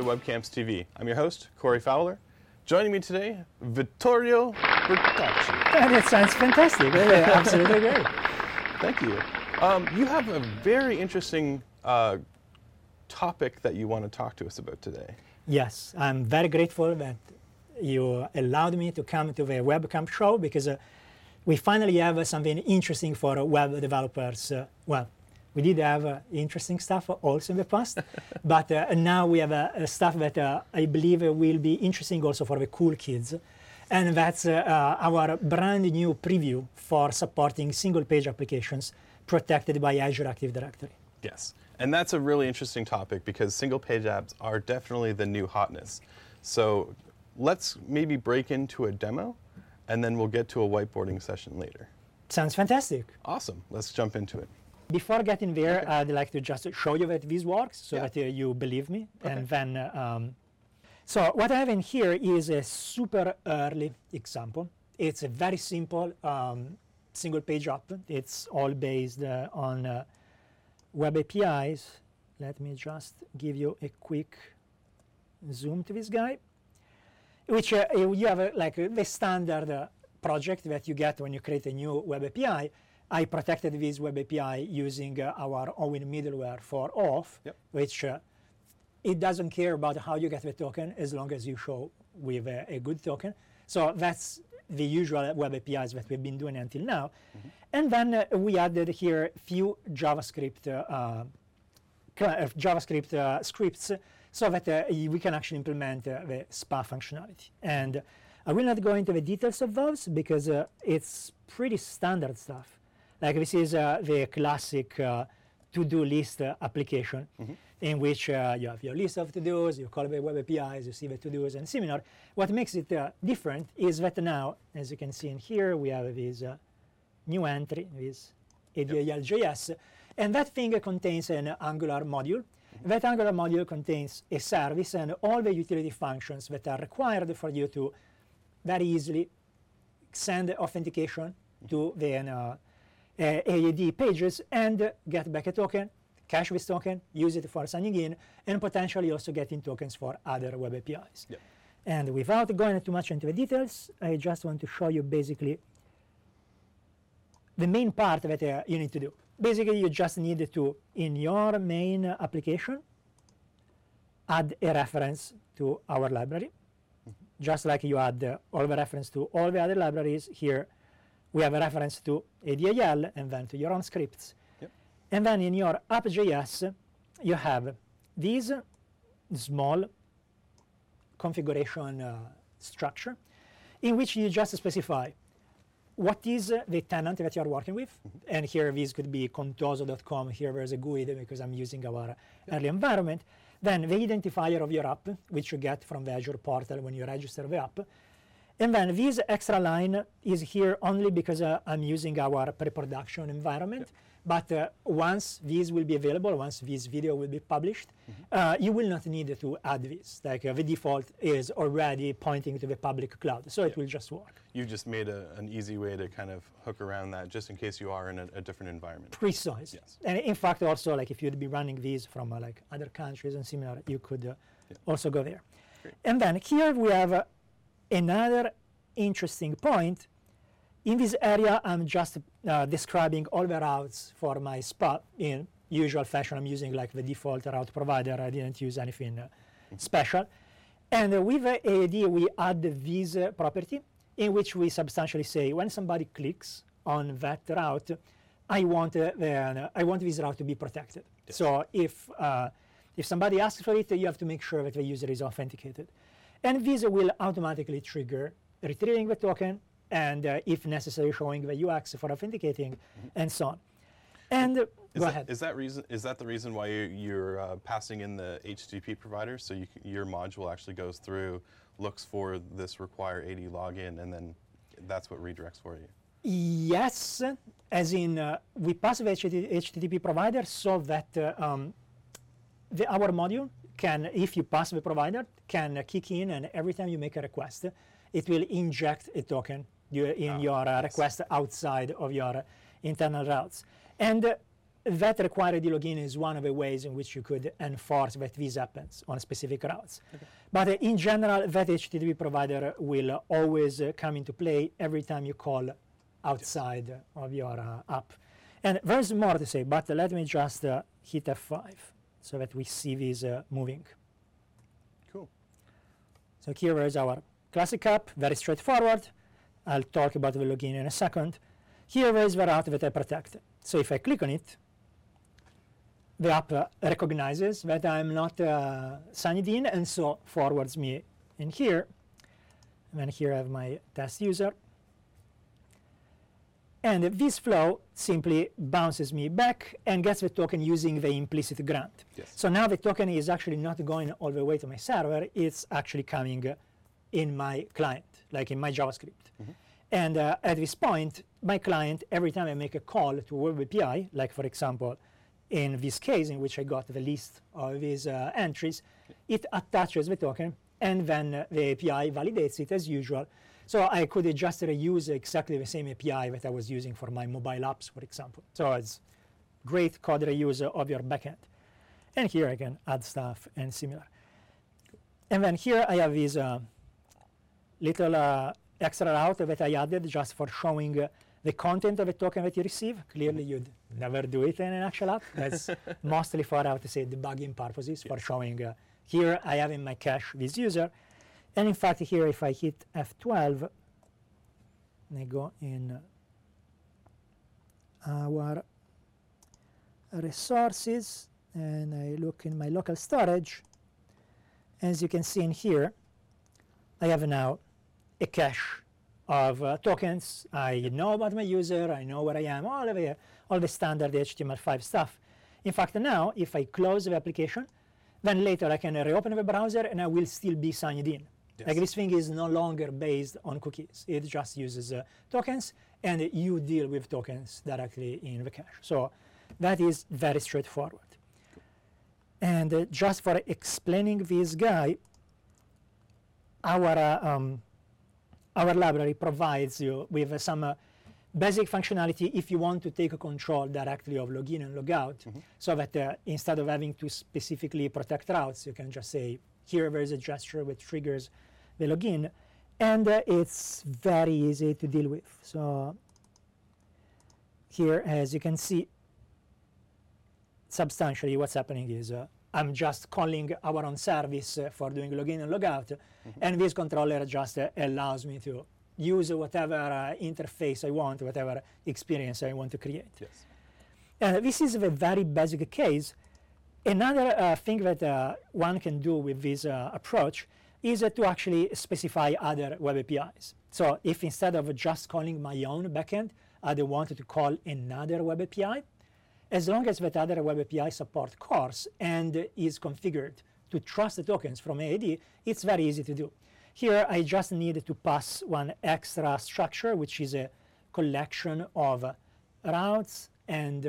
Webcamps TV. I'm your host, Corey Fowler. Joining me today, Vittorio Bertacci. That sounds fantastic. Absolutely great. Thank you. You have a very interesting topic that you want to talk to us about today. Yes, I'm very grateful that you allowed me to come to the Webcamp show because we finally have something interesting for web developers. Well, we did have interesting stuff also in the past, but now we have stuff that I believe will be interesting also for the cool kids. And that's our brand new preview for supporting single-page applications protected by Azure Active Directory. Yes, and that's a really interesting topic because single-page apps are definitely the new hotness. So let's maybe break into a demo, and then we'll get to a whiteboarding session later. Sounds fantastic. Awesome. Let's jump into it. Before getting there, Okay. I'd like to just show you that this works so Yeah. that you believe me. Okay. And then, so what I have in here is a super early example. It's a very simple single-page app. It's all based on web APIs. Let me just give you a quick zoom to this guy, which you have like the standard project that you get when you create a new web API. I protected this web API using our own middleware for auth, Yep. which it doesn't care about how you get the token as long as you show with a good token. So that's the usual web APIs that we've been doing until now. Mm-hmm. And then we added here a few JavaScript scripts so that we can actually implement the SPA functionality. And I will not go into the details of those because it's pretty standard stuff. Like this is the classic to-do list application in which you have your list of to-dos, you call the web APIs, you see the to-dos and similar. What makes it different is that now, as you can see in here, we have this new entry, this ADAL.js, and that thing contains an Angular module. That Angular module contains a service and all the utility functions that are required for you to very easily send authentication to the AAD pages and get back a token, cache this token, use it for signing in, and potentially also getting tokens for other web APIs. Yep. And without going too much into the details, I just want to show you basically the main part that you need to do. Basically, you just need to, in your main application, add a reference to our library. Just like you add all the reference to all the other libraries, here we have a reference to ADAL and then to your own scripts. Yep. And then in your app.js, you have this small configuration structure in which you just specify what is the tenant that you're working with. And here this could be contoso.com. Here there's a GUID because I'm using our early environment. Then the identifier of your app, which you get from the Azure portal when you register the app. And then this extra line is here only because I'm using our pre-production environment. Yep. But once these will be available, once this video will be published, you will not need to add this. Like the default is already pointing to the public cloud, so it will just work. You just made an easy way to kind of hook around that just in case you are in a different environment. Precise. Yes. And in fact, also, like if you'd be running these from like other countries and similar, you could also go there. Great. And then here we have another interesting point. In this area, I'm just describing all the routes for my SPA in usual fashion. I'm using like the default route provider. I didn't use anything special. And with AAD, we add this property in which we substantially say when somebody clicks on that route, I want this route to be protected. Yes. So if somebody asks for it, you have to make sure that the user is authenticated. And this will automatically trigger retrieving the token, and if necessary, showing the UX for authenticating, and so on. And go ahead. Is that the reason why you're passing in the HTTP provider? So your module actually goes through, looks for this require AD login, and then that's what redirects for you? Yes, as in we pass the HTTP provider so that our module can, if you pass the provider, can kick in, and every time you make a request, it will inject a token in your request outside of your internal routes. And that required login is one of the ways in which you could enforce that this happens on specific routes. Okay. But in general, that HTTP provider will always come into play every time you call outside of your app. And there's more to say, but let me just hit F5 so that we see this moving. Cool. So here is our classic app, very straightforward. I'll talk about the login in a second. Here is the route that I protect. So if I click on it, the app recognizes that I'm not signed in, and so forwards me in here. And then here I have my test user. And this flow simply bounces me back and gets the token using the implicit grant. Yes. So now the token is actually not going all the way to my server. It's actually coming in my client, like in my JavaScript. Mm-hmm. And at this point, my client, every time I make a call to a web API, like for example, in this case in which I got the list of these entries, it attaches the token, and then the API validates it as usual. So I could just reuse exactly the same API that I was using for my mobile apps, for example. So it's great code reuse of your backend. And here I can add stuff and similar. And then here I have this little extra route that I added just for showing the content of the token that you receive. Clearly, you'd never do it in an actual app. That's mostly for, how to say, debugging purposes, for showing here I have in my cache this user. And in fact, here, if I hit F12, and I go in our resources, and I look in my local storage, as you can see in here, I have now a cache of tokens. I know about my user, I know where I am, all the standard HTML5 stuff. In fact, now, if I close the application, then later I can reopen the browser and I will still be signed in. Yes. Like this thing is no longer based on cookies. It just uses tokens, and you deal with tokens directly in the cache. So that is very straightforward. And just for explaining this guy, our library provides you with some basic functionality if you want to take control directly of login and logout, so that instead of having to specifically protect routes, you can just say, here there is a gesture which triggers the login, and it's very easy to deal with. So here, as you can see, substantially what's happening is I'm just calling our own service for doing login and logout, and this controller just allows me to use whatever interface I want, whatever experience I want to create. Yes. This is a very basic case. Another thing that one can do with this approach is to actually specify other web APIs. So if instead of just calling my own backend, I wanted to call another web API, as long as that other web API support CORS and is configured to trust the tokens from AAD, it's very easy to do. Here, I just need to pass one extra structure, which is a collection of routes and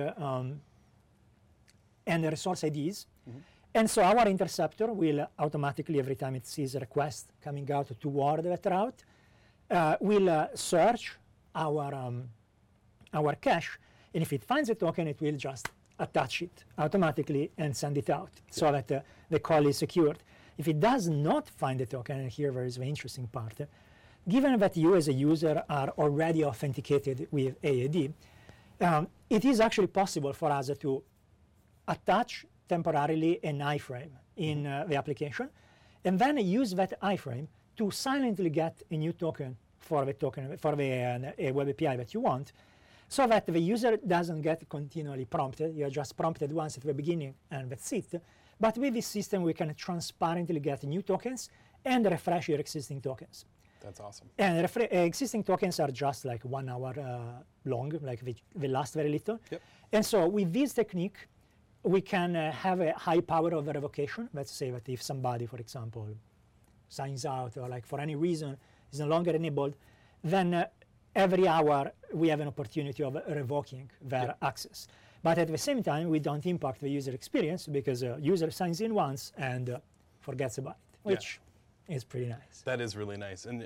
resource IDs. And so our interceptor will automatically, every time it sees a request coming out toward that route, will search our cache. And if it finds a token, it will just attach it automatically and send it out, so that the call is secured. If it does not find the token, and here there is the interesting part, given that you as a user are already authenticated with AAD, it is actually possible for us to attach temporarily an iframe in the application, and then use that iframe to silently get a new token for the web API that you want, so that the user doesn't get continually prompted. You're just prompted once at the beginning, and that's it. But with this system, we can transparently get new tokens and refresh your existing tokens. That's awesome. And existing tokens are just like 1 hour long, like they last very little. Yep. And so with this technique, we can have a high power of revocation. Let's say that if somebody, for example, signs out or like for any reason is no longer enabled, then every hour we have an opportunity of revoking their access. But at the same time, we don't impact the user experience, because user signs in once and forgets about it, which is pretty nice. That is really nice, and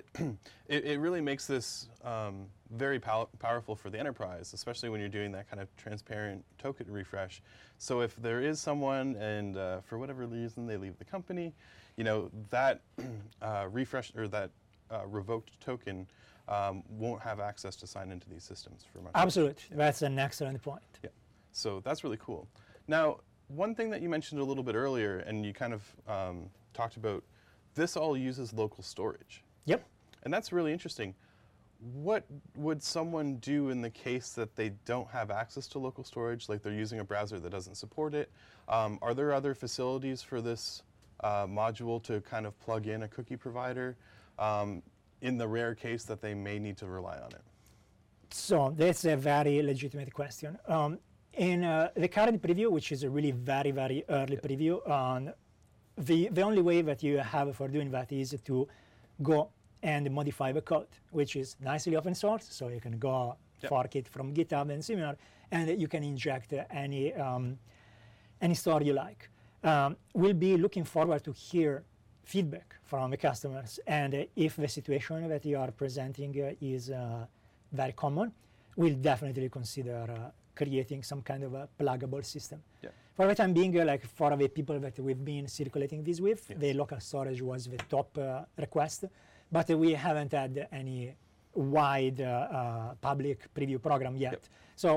it really makes this very powerful for the enterprise, especially when you're doing that kind of transparent token refresh. So if there is someone and for whatever reason they leave the company, you know, that refresh or that revoked token won't have access to sign into these systems for much. Absolutely, that's an excellent point. Yeah, so that's really cool. Now, one thing that you mentioned a little bit earlier, and you kind of talked about, this all uses local storage. Yep. And that's really interesting. What would someone do in the case that they don't have access to local storage, like they're using a browser that doesn't support it? Are there other facilities for this module to kind of plug in a cookie provider in the rare case that they may need to rely on it? So that's a very legitimate question. In the current preview, which is a really very, very early preview, the only way that you have for doing that is to go and modify the code, which is nicely open source, so you can go fork it from GitHub and similar, and you can inject any store you like. We'll be looking forward to hear feedback from the customers, and if the situation that you are presenting is very common, we'll definitely consider creating some kind of a pluggable system. Yeah. For the time being, like for the people that we've been circulating this with, the local storage was the top request, but we haven't had any wide public preview program yet. Yep. So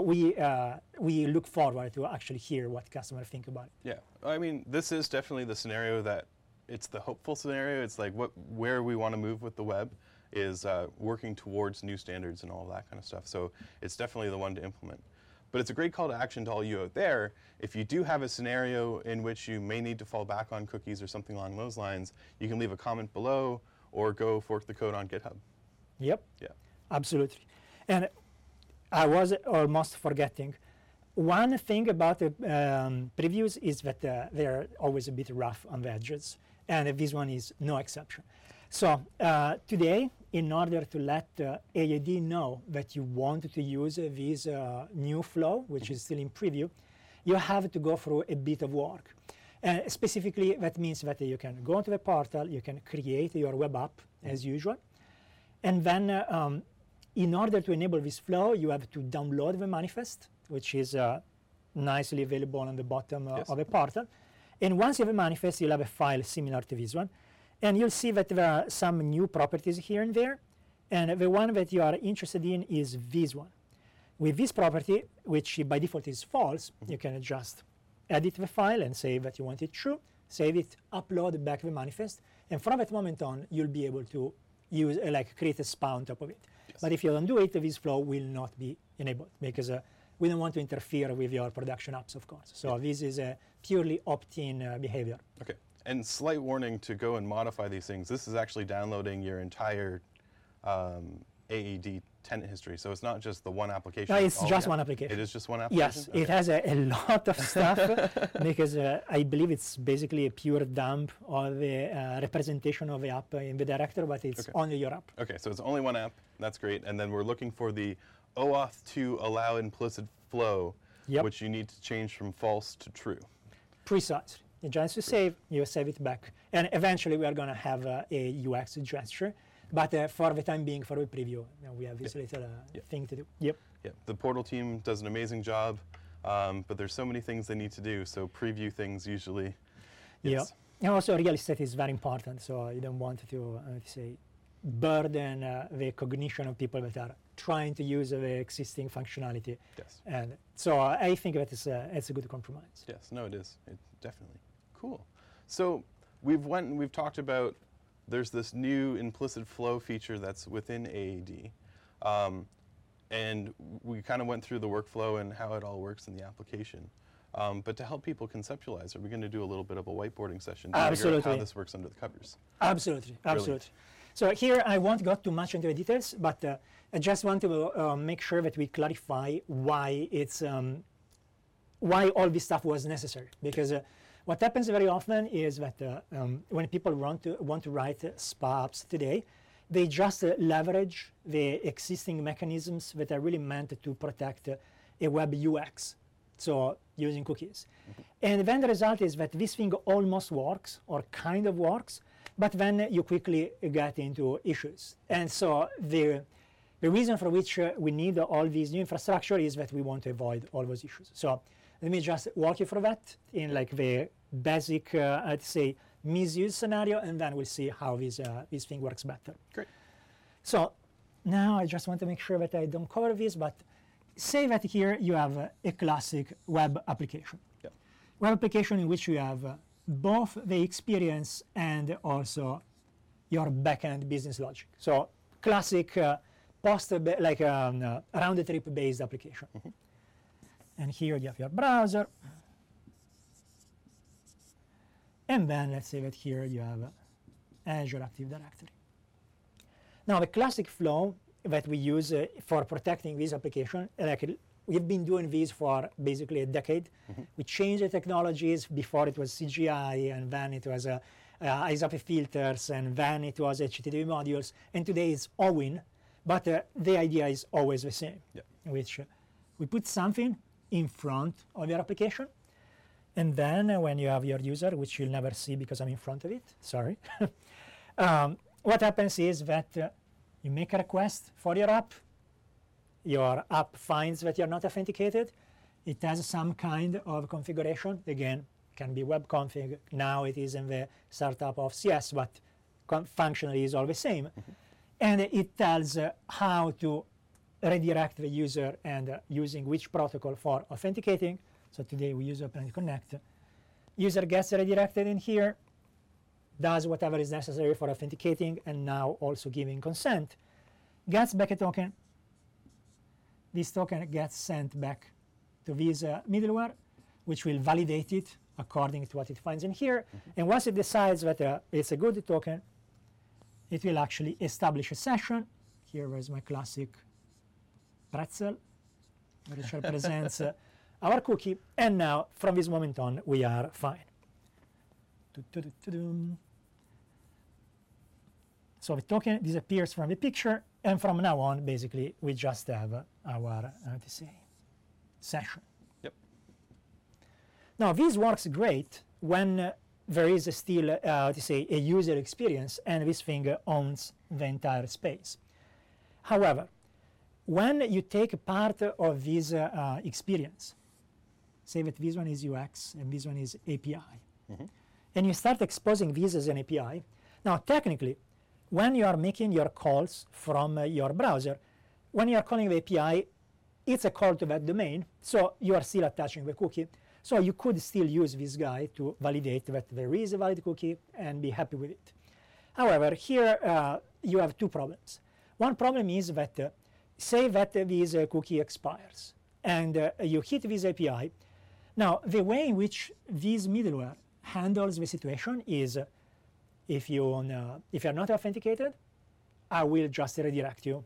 we look forward to actually hear what customers think about it. Yeah, I mean, this is definitely the scenario that, it's the hopeful scenario. It's like where we want to move with the web is working towards new standards and all of that kind of stuff. So it's definitely the one to implement. But it's a great call to action to all you out there. If you do have a scenario in which you may need to fall back on cookies or something along those lines, you can leave a comment below or go fork the code on GitHub. Yep. Yeah. Absolutely. And I was almost forgetting. One thing about the previews is that they're always a bit rough on the edges, and this one is no exception. So today, in order to let AAD know that you want to use this new flow, which is still in preview, you have to go through a bit of work. Specifically, that means that you can go to the portal, you can create your web app as usual, and then in order to enable this flow, you have to download the manifest, which is nicely available on the bottom of the portal. And once you have a manifest, you'll have a file similar to this one. And you'll see that there are some new properties here and there. And the one that you are interested in is this one. With this property, which by default is false, you can just edit the file and say that you want it true, save it, upload back the manifest, and from that moment on, you'll be able to use create a SPA on top of it. Yes. But if you don't do it, this flow will not be enabled because we don't want to interfere with your production apps, of course. So this is a purely opt-in behavior. Okay. And slight warning to go and modify these things. This is actually downloading your entire AAD tenant history. So it's not just the one application. No, it's just one application. It is just one application? Yes, okay. It has a lot of stuff because I believe it's basically a pure dump of the representation of the app in the director, but it's only your app. Okay, so it's only one app. That's great. And then we're looking for the OAuth to allow implicit flow, which you need to change from false to true. Precisely. You just save, you save it back. And eventually we are going to have a UX gesture. But for the time being, for the preview, we have this little thing to do. Yep. The portal team does an amazing job, but there's so many things they need to do. So preview things usually. Yes. Yeah. And also real estate is very important. So you don't want to say burden the cognition of people that are trying to use the existing functionality. Yes. And so I think that it's a good compromise. Yes. No, it is. It definitely. Cool. So we've talked about. There's this new implicit flow feature that's within AAD. And we kind of went through the workflow and how it all works in the application. But to help people conceptualize, are we going to do a little bit of a whiteboarding session to figure out how this works under the covers? Absolutely, absolutely. So here I won't go too much into the details, but I just want to make sure that we clarify why it's why all this stuff was necessary. Because what happens very often is that when people want to write SPA apps today, they just leverage the existing mechanisms that are really meant to protect a web UX, so using cookies. And then the result is that this thing almost works, or kind of works, but then you quickly get into issues. And so the reason for which we need all these new infrastructure is that we want to avoid all those issues. So let me just walk you through that in like the basic, I'd say, misuse scenario, and then we'll see how this thing works better. Great. So now I just want to make sure that I don't cover this, but say that here you have a classic web application. Yep. Web application in which you have both the experience and also your backend business logic. So classic round-trip based application. Mm-hmm. And here you have your browser. And then let's say that here you have Azure Active Directory. Now the classic flow that we use for protecting this application, we've been doing this for basically a decade. Mm-hmm. We changed the technologies. Before it was CGI, and then it was ISAP filters, and then it was HTTP modules, and today it's OWIN. But the idea is always the same, yep. which we put something in front of your application, and then when you have your user, which you'll never see because I'm in front of it, sorry, what happens is that you make a request for your app finds that you're not authenticated, it has some kind of configuration, again, can be web config, now it is in the startup of CS, but functionally is all the same. Mm-hmm. And it tells how to redirect the user and using which protocol for authenticating. So today we use Open Connect. User gets redirected in here, does whatever is necessary for authenticating, and now also giving consent, gets back a token. This token gets sent back to this middleware, which will validate it according to what it finds in here. Mm-hmm. And once it decides that it's a good token, it will actually establish a session. Here is my classic pretzel, which represents our cookie. And now, from this moment on, we are fine. So the token disappears from the picture, and from now on, basically, we just have our session. Yep. Now, this works great when there is still a user experience, and this thing owns the entire space. However, when you take a part of this experience, say that this one is UX and this one is API, mm-hmm. and you start exposing this as an API, now technically, when you are making your calls from your browser, when you are calling the API, it's a call to that domain, so you are still attaching the cookie. So you could still use this guy to validate that there is a valid cookie and be happy with it. However, here you have two problems. One problem is that say that this cookie expires and you hit this API. Now, the way in which this middleware handles the situation is if you're not authenticated, I will just redirect you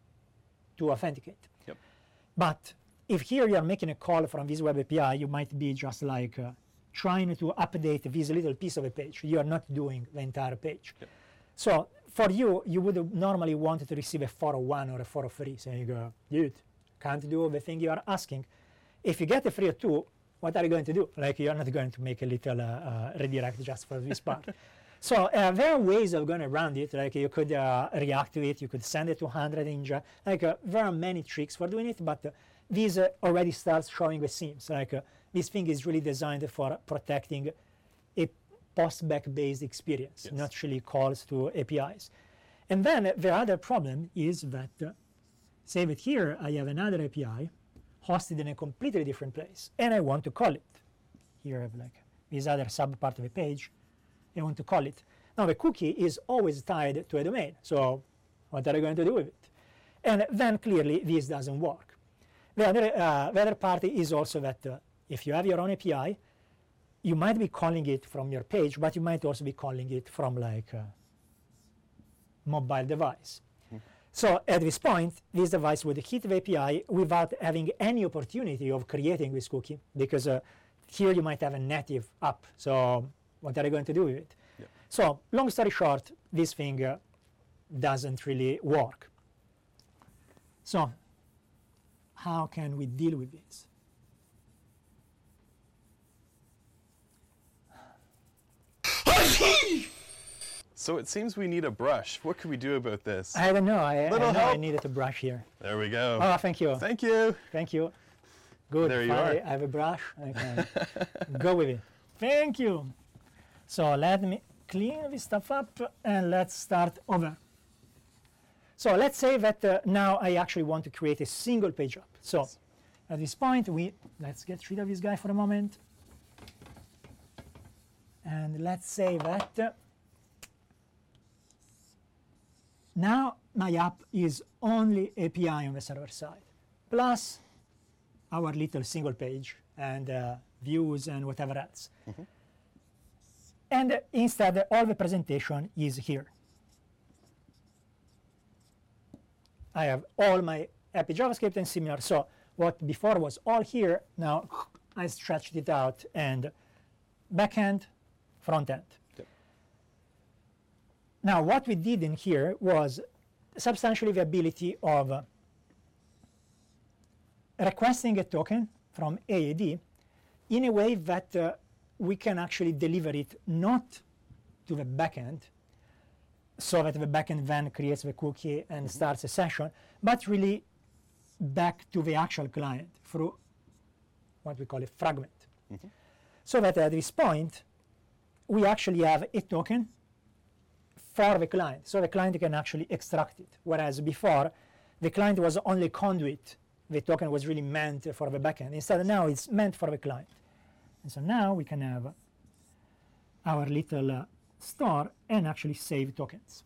to authenticate. Yep. But if here you are making a call from this web API, you might be just like trying to update this little piece of a page. You are not doing the entire page. Yep. So for you, you would normally want to receive a 401 or a 403 saying, dude, can't do the thing you are asking. If you get a 302, what are you going to do? Like, you're not going to make a little redirect just for this part. So there are ways of going around it. Like, you could react to it. You could send it to 100 Ninja. Like, there are many tricks for doing it, but this already starts showing the seams. Like, this thing is really designed for protecting a postback-based experience, yes. not really calls to APIs. And then the other problem is that, say that here I have another API hosted in a completely different place, and I want to call it. Here I have like this other subpart of a page. I want to call it. Now the cookie is always tied to a domain, so what are you going to do with it? And then clearly this doesn't work. The other part is also that if you have your own API, you might be calling it from your page, but you might also be calling it from like a mobile device. Mm-hmm. So at this point, this device would hit the API without having any opportunity of creating this cookie, because here you might have a native app. So what are you going to do with it? Yep. So long story short, this thing doesn't really work. So how can we deal with this? So it seems we need a brush. What can we do about this? I don't know. I Little know I help. needed a brush here. There we go. Oh, thank you. Thank you. Thank you. Good. There you Finally, are. I have a brush. I can go with it. Thank you. So let me clean this stuff up and let's start over. So let's say that now I actually want to create a single page app. So at this point, let's get rid of this guy for a moment. And let's say that now my app is only API on the server side, plus our little single page and views and whatever else. And instead, all the presentation is here. I have all my API JavaScript and similar. So what before was all here, now I stretched it out and backend, front end. Yep. Now what we did in here was substantially the ability of requesting a token from AAD in a way that we can actually deliver it not to the backend, so that the backend then creates the cookie and starts a session, but really back to the actual client through what we call a fragment. So that at this point, we actually have a token for the client. So the client can actually extract it. Whereas before, the client was only conduit. The token was really meant for the backend. Instead, now it's meant for the client. And so now we can have our little store and actually save tokens.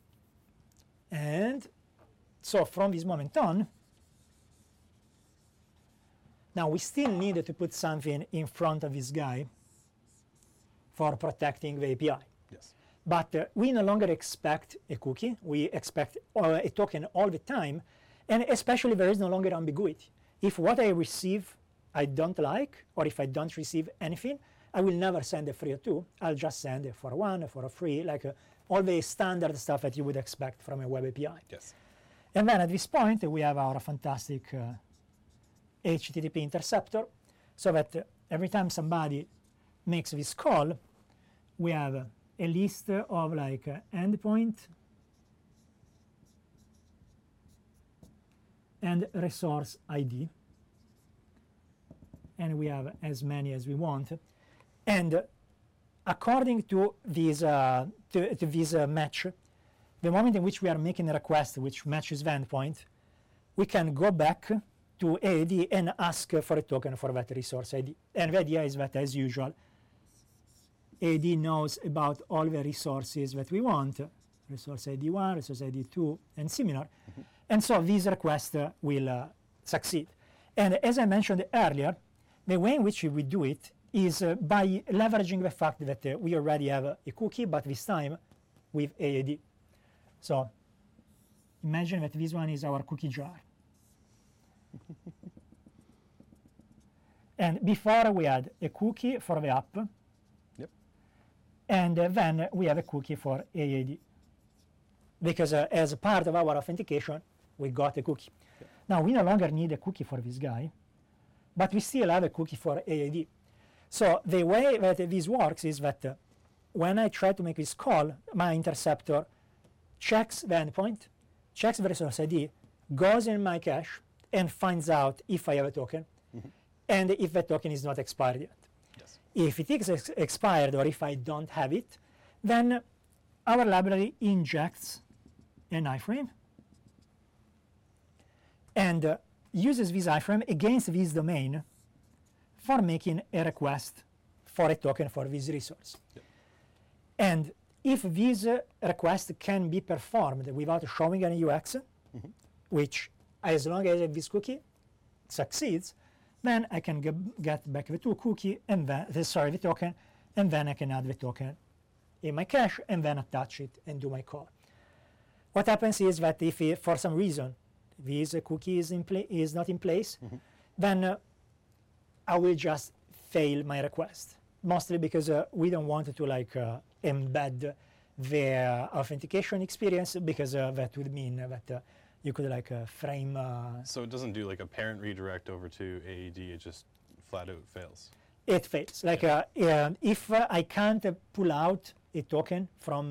And so from this moment on, now we still need to put something in front of this guy for protecting the API. Yes. But we no longer expect a cookie. We expect a token all the time. And especially there is no longer ambiguity. If what I receive I don't like, or if I don't receive anything, I will never send a 302. I'll just send a 401, a 403, like all the standard stuff that you would expect from a web API. Yes. And then at this point, we have our fantastic HTTP interceptor, so that every time somebody makes this call, we have a list of like endpoint and resource ID. And we have as many as we want. And according to this, match, the moment in which we are making a request which matches the endpoint, we can go back to AAD and ask for a token for that resource ID. And the idea is that, as usual, AAD knows about all the resources that we want, resource ID 1, resource ID 2, and similar. And so this request will succeed. And as I mentioned earlier, the way in which we do it is by leveraging the fact that we already have a cookie, but this time with AAD. So imagine that this one is our cookie jar. And before we had a cookie for the app. Yep. And then we have a cookie for AAD. Because as part of our authentication, we got a cookie. Yep. Now we no longer need a cookie for this guy, but we still have a cookie for AAD. So the way that this works is that when I try to make this call, my interceptor checks the endpoint, checks the resource ID, goes in my cache, and finds out if I have a token, and if the token is not expired yet. Yes. If it is expired, or if I don't have it, then our library injects an iframe and uses this iframe against this domain for making a request for a token for this resource. Yep. And if this request can be performed without showing any UX, which as long as this cookie succeeds, then I can get back the cookie and then the token, and then I can add the token in my cache and then attach it and do my call. What happens is that if for some reason this cookie is not in place, then I will just fail my request. Mostly because we don't want to embed the authentication experience, because that would mean that you could frame. So it doesn't do like a parent redirect over to AAD, it just flat out fails. It fails. If I can't pull out a token from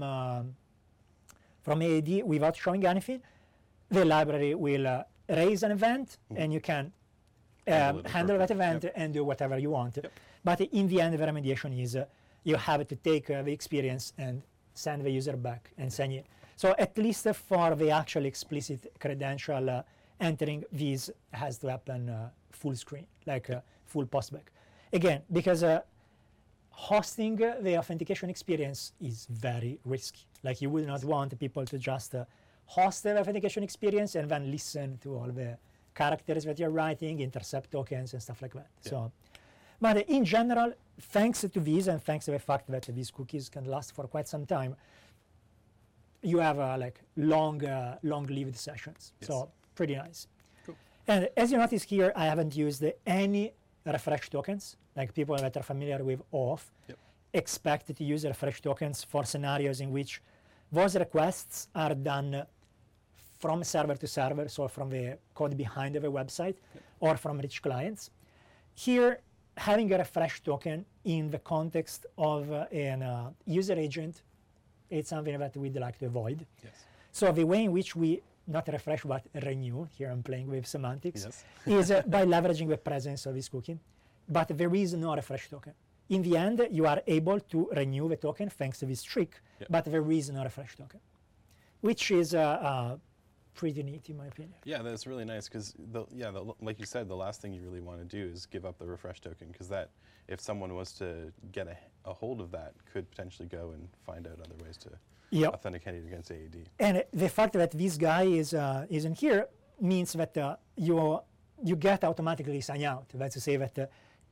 AAD without showing anything, the library will raise an event, and you can handle that event and do whatever you want. But in the end, the remediation is you have to take the experience and send the user back and send it. So at least for the actual explicit credential entering, this has to happen full screen, like full postback. Again, because hosting the authentication experience is very risky. Like you would not want people to just host the authentication experience and then listen to all the characters that you're writing, intercept tokens and stuff like that. So, but in general, thanks to this and thanks to the fact that these cookies can last for quite some time, you have like long-lived sessions. So pretty nice. Cool. And as you notice here, I haven't used any refresh tokens. Like people that are familiar with OAuth expect to use refresh tokens for scenarios in which those requests are done from server to server, so from the code behind the website or from rich clients. Here, having a refresh token in the context of an user agent, it's something that we'd like to avoid. So the way in which we not refresh but renew, here I'm playing with semantics, is by leveraging the presence of this cookie. But there is no refresh token. In the end, you are able to renew the token thanks to this trick, but there is no refresh token, which is pretty neat in my opinion. Yeah, that's really nice because, like you said, the last thing you really want to do is give up the refresh token, because that, if someone was to get a hold of that, could potentially go and find out other ways to authenticate against AAD. And the fact that this guy isn't here means that you get automatically sign out. That's to say that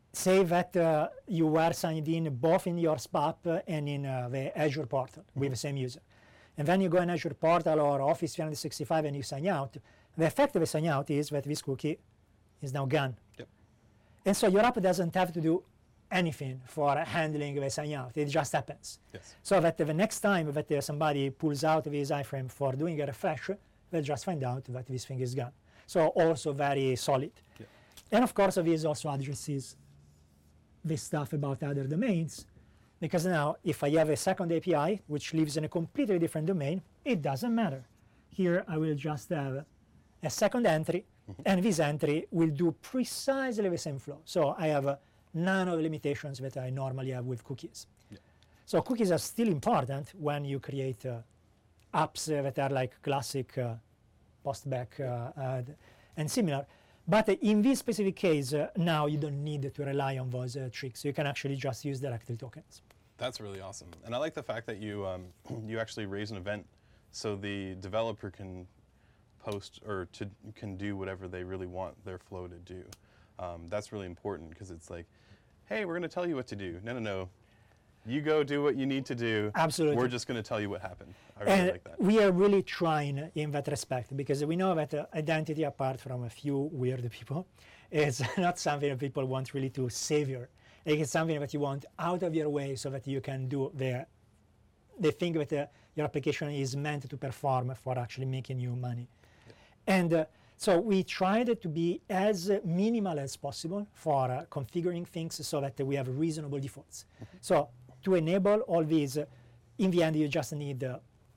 you were signed in both in your SPAP and in the Azure portal with the same user. And then you go in Azure portal or Office 365 and you sign out. The effect of the sign out is that this cookie is now gone. And so your app doesn't have to do anything for handling the sign out. It just happens. So that the next time that somebody pulls out this iframe for doing a refresh, they'll just find out that this thing is gone. So also very solid. And of course, this also addresses this stuff about other domains, because now if I have a second API which lives in a completely different domain, it doesn't matter. Here I will just have a second entry, and this entry will do precisely the same flow. So I have none of the limitations that I normally have with cookies. So cookies are still important when you create apps that are like classic postback and similar. But in this specific case, now you don't need to rely on those tricks. You can actually just use directly tokens. That's really awesome. And I like the fact that you you actually raise an event so the developer can post or can do whatever they really want their flow to do. That's really important, because it's like, hey, we're going to tell you what to do. No. You go do what you need to do. Absolutely. We're just going to tell you what happened. I really like that. We are really trying in that respect, because we know that identity, apart from a few weird people, is not something that people want really to savor. It's something that you want out of your way so that you can do the thing that your application is meant to perform for actually making you money. And so we tried to be as minimal as possible for configuring things so that we have reasonable defaults. So to enable all these, in the end, you just need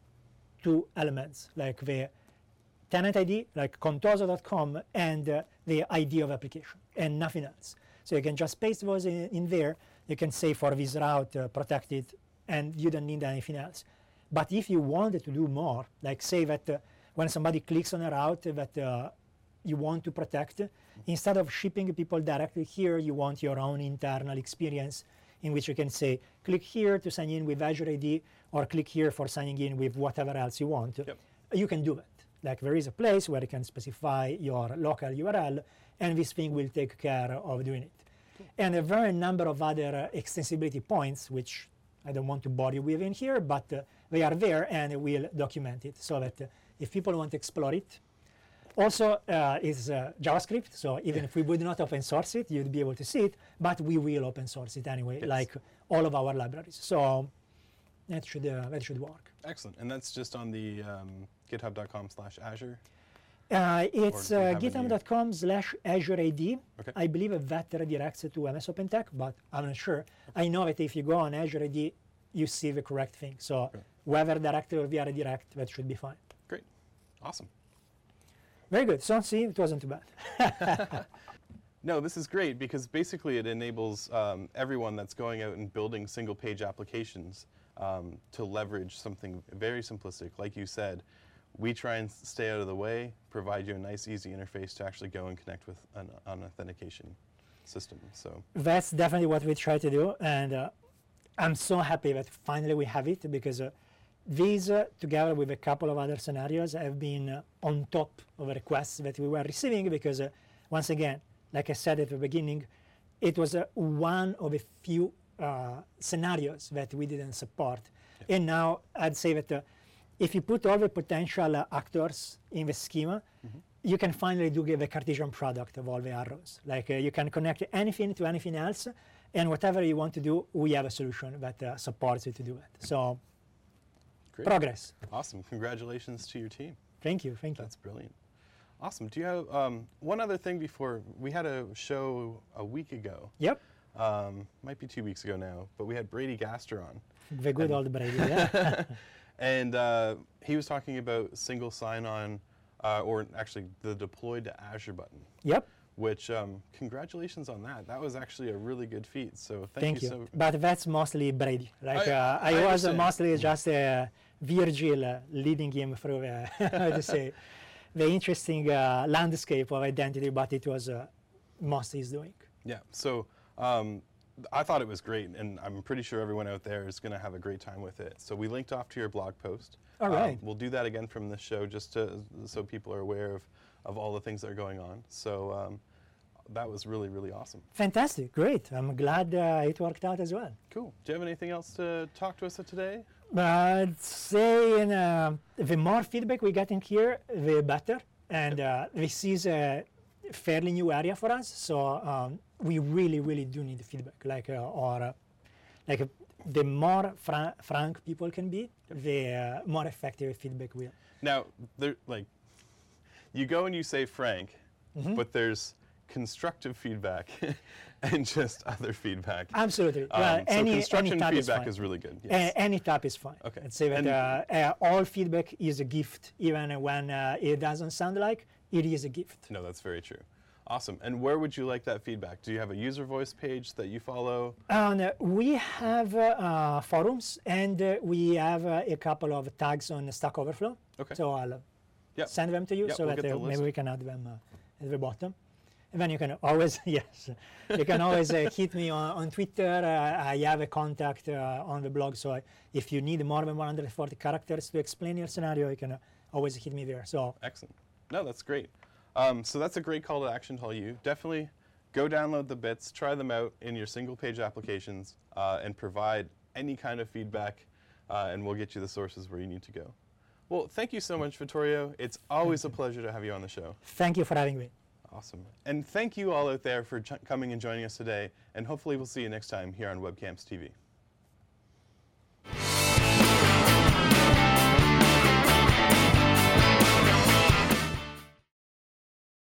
two elements, like the tenant ID, like contoso.com, and the ID of application, and nothing else. So you can just paste those in there. You can say for this route, protect it, and you don't need anything else. But if you wanted to do more, like say that when somebody clicks on a route that you want to protect, instead of shipping people directly here, you want your own internal experience in which you can say, click here to sign in with Azure AD, or click here for signing in with whatever else you want. You can do that. Like there is a place where you can specify your local URL, and this thing will take care of doing it. And there are a number of other extensibility points, which I don't want to bore you with in here, but they are there, and we'll document it so that if people want to explore it. Also, it's JavaScript, so even if we would not open source it, you'd be able to see it, but we will open source it anyway, like all of our libraries. So that should work. Excellent. And that's just on the github.com/Azure? It's github.com/AzureAD. I believe that redirects it to MS OpenTech, but I'm not sure. I know that if you go on Azure AD you see the correct thing. So whether direct or via redirect, that should be fine. Great. Awesome. Very good. So see, it wasn't too bad. No, this is great because basically it enables everyone that's going out and building single-page applications to leverage something very simplistic. Like you said, we try and stay out of the way, provide you a nice, easy interface to actually go and connect with an authentication system. So That's definitely what we try to do, and I'm so happy that finally we have it, because these, together with a couple of other scenarios, have been on top of the requests that we were receiving, because once again, like I said at the beginning, it was one of a few scenarios that we didn't support. And now I'd say that if you put all the potential actors in the schema, you can finally do the Cartesian product of all the arrows. Like you can connect anything to anything else, and whatever you want to do, we have a solution that supports you to do it. So, great. Progress. Awesome. Congratulations to your team. Thank you. Thank you. That's brilliant. Awesome. Do you have one other thing before? We had a show a week ago. Yep. Might be 2 weeks ago now, but we had Brady Gaster on. The good old Brady, yeah. And he was talking about single sign-on, or actually the deploy to Azure button. Yep. Which, congratulations on that. That was actually a really good feat. So Thank you. so But that's mostly Brady. Like I was understand. mostly just Virgil leading him through how to say, the interesting landscape of identity, but it was mostly his doing. Yeah. So I thought it was great, and I'm pretty sure everyone out there is going to have a great time with it. So we linked off to your blog post. All right. We'll do that again from this show, just so people are aware of all the things that are going on. So that was really, really awesome. Fantastic, great. I'm glad it worked out as well. Cool. Do you have anything else to talk to us today? I'd say the more feedback we get in here, the better. And this is a fairly new area for us, so we really, really do need feedback. The more frank people can be, the more effective feedback will. Now, you go and you say frank, but there's constructive feedback and just other feedback. Absolutely. So any construction type feedback is is really good. Yes. Any type is fine. Okay. I'd say that all feedback is a gift, even when it doesn't sound like it is a gift. No, that's very true. Awesome. And where would you like that feedback? Do you have a user voice page that you follow? We have forums, and we have a couple of tags on Stack Overflow. Okay. So I'll send them to you, so we'll that get the maybe list. we can add them at the bottom. And then you can always, yes, you can always hit me on Twitter. I have a contact on the blog, so if you need more than 140 characters to explain your scenario, you can always hit me there. So Excellent. No, that's great. So that's a great call to action to all you. Definitely go download the bits, try them out in your single page applications, and provide any kind of feedback, and we'll get you the sources where you need to go. Well, thank you so much, Vittorio. It's always a pleasure to have you on the show. thank you for having me. Awesome. And thank you all out there for coming and joining us today, and hopefully we'll see you next time here on WebCamps TV.